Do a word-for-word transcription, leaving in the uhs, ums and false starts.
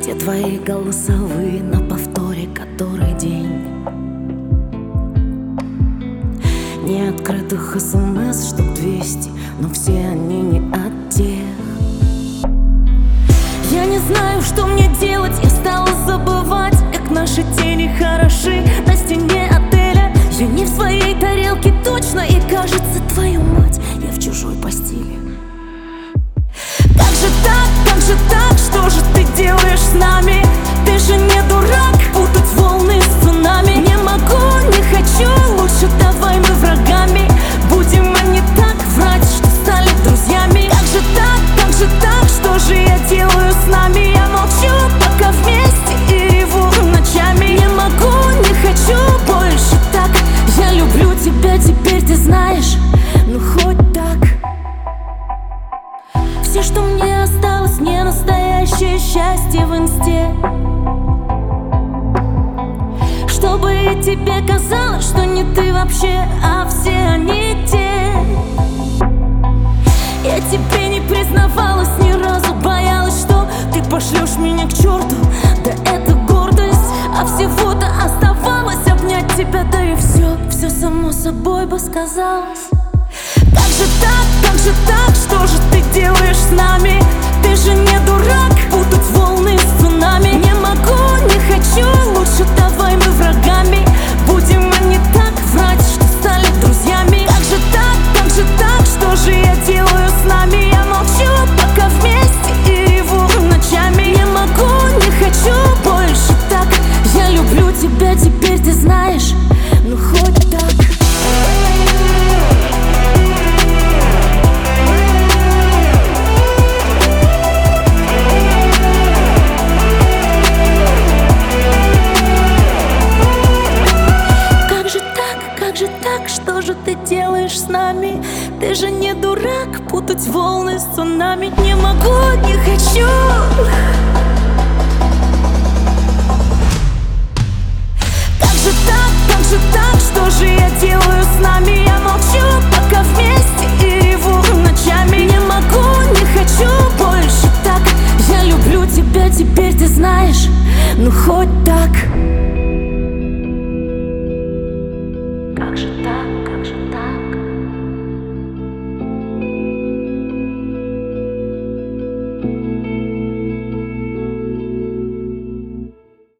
Те твои голосовые на повторе который день. Неоткрытых смс штук двести, но все они не от тех. Я не знаю, что мне делать, я стала забывать, как наши тени хороши на стене отеля. Я не в своей тарелке точно, и кажется, твою мать, я в чужой постели. Как же так, как же так, что же ты делаешь с нами? Ты же не дурак, путать волны с цунами. Не могу, не хочу, лучше давай мы врагами будем, а не так врать, что стали друзьями. Как же так, как же так, что же я делаю с нами? Я молчу, пока вместе и реву ночами. Не могу, не хочу больше так. Я люблю тебя, теперь ты знаешь, ну хоть так. Все, что мне осталось, не настоящее счастье в инсте. Чтобы и тебе казалось, что не ты вообще, а все они те. Я тебе не признавалась ни разу, боялась, что ты пошлешь меня к черту. Да это гордость, а всего-то оставалось обнять тебя, да и все, все само собой бы сказалось. Как же так, как же так, что же ты делаешь с нами? Ты же не дурак, путать волны с цунами. Не могу, не хочу, лучше давай мы врагами будем, а не так врать, что стали друзьями. Как же так, как же так, что же я делаю с нами? Я молчу, пока вместе и реву ночами. Не могу, не хочу больше так. Я люблю тебя, теперь ты знаешь, ну хоть так. Что же ты делаешь с нами? Ты же не дурак, путать волны с цунами. Не могу, не хочу. Как же так, как же так, что же я делаю с нами? Я молчу, пока вместе и реву ночами. Не могу, не хочу больше так. Я люблю тебя, теперь ты знаешь, ну хоть так.